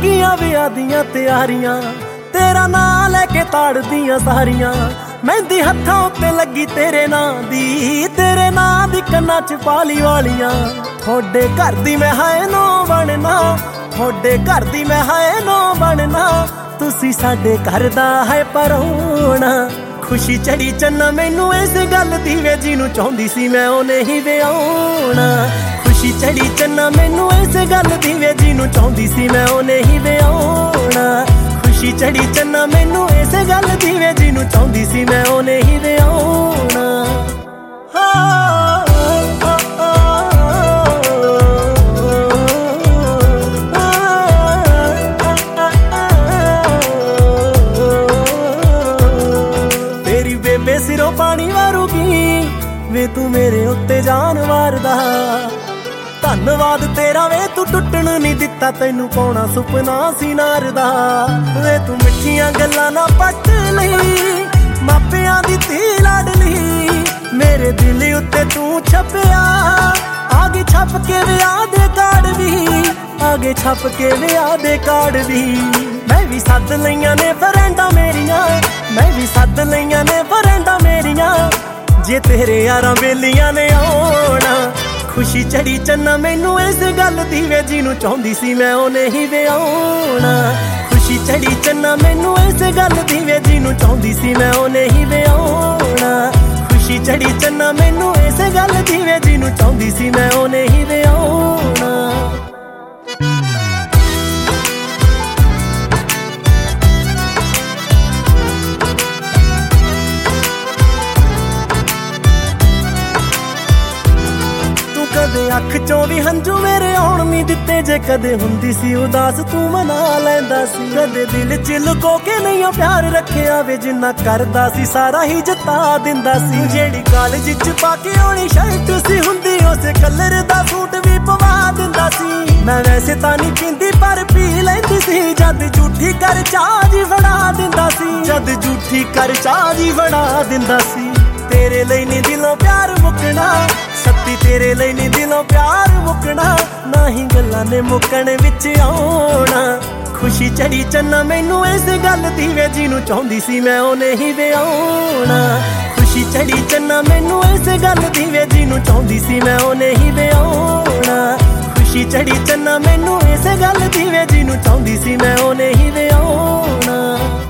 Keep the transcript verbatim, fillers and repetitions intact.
ਲੱਗੀਆਂ ਵਿਆਹ ਦੀਆਂ ਤਿਆਰੀਆਂ, तेरा नां लैके ताड़दियां सारियां। मेहंदी हत्थां उत्ते लगी तेरे नां दी, तेरे नां दी कन्नां च पाली वालियां। थोड़े घर दी मैं हाय नो बनना, थोड़े घर दी मैं हाय नो बनना, तुसी साडे घर दा है परौना। खुशी चढ़ी चन्ना मैनू इस गल दी वे, जिनू चाहुंदी सी मैं ओ नहीं विआउणा। खुशी चढ़ी चन्ना मैनू इस गल दी वे, जिनू चाहुंदी सी मैं ओ नहीं विआउणा। खुशी चढ़ी चन्ना मैनू इस गल दी वे, जिनू चाहुंदी सी मैं ओ नहीं विआउणा। तेरी बेबे सिरों पानी वारूगी वे, तू मेरे उत्ते जान मारदा। धन्नवाद तेरा वे, तू टुटण नहीं दिता, तैनू पाउणा सुपना सी नार दा। वे तू मिठियां गल्लां ना पट लई, मापियां दी धी लाडली। मेरे दिल उत्ते तू छपिया, आगे छप के विआह दे कार्ड भी, आगे छप के विआह दे कार्ड भी। मैं भी सद लईयां ने फ्रेंडां मेरियां, मैं भी सद लईयां ने फ्रेंडां मेरियां, जे तेरे यारां बेलियां ने आउणा। खुशी चढ़ी चन्ना मैनू इस गल दी वे, जिनू चाहुंदी सी मैं ओ नहीं विआउणा। खुशी चढ़ी चन्ना मैनू इस गल दी वे, जिनू चाहुंदी सी मैं ओ नहीं विआउणा। खुशी चढ़ी चन्ना मैनू इस गल दी वे, जिनू चाहुंदी सी मैं ओ नहीं विआउणा। कदे अख चों भी हंजू मेरे आउण नहीं दिते, जे कदे हुंदी सी उदास तू मना लैंदा सी। कदे दिल च लुको के नहीं प्यार रखिया वे, जिन्ना करदा सी सारा ही जता दिंदा सी। जेड़ी कॉलेज च पाके आउणी शर्ट सी हुंदी, उस कलर दा सूट भी पवा दिंदा सी। मैं वैसे तां नहीं पींदी पर पी लैंदी सी, जद झूठी कर चाह जी फड़ा दिंदा सी, जद झूठी कर चाह जी फड़ा दिंदा सी। तेरे ਲਈ नहीं दिलों प्यार मुकना, सत्ती तेरे ਲਈ नहीं दिलों प्यार मुकना, ना ही गल्लां ने मुकण विच आउणा। खुशी चढ़ी चन्ना मैनू इस गल दी वे, जिनू चाहुंदी सी मैं ओ नहीं विआउणा। खुशी चढ़ी चन्ना मैनू इस गल दी वे, जिनू चाहुंदी सी मैं ओ नहीं विआउणा। खुशी चढ़ी चन्ना मैनू इस गल दी वे, जिनू चाहुंदी सी मैं ओ नहीं विआउणा।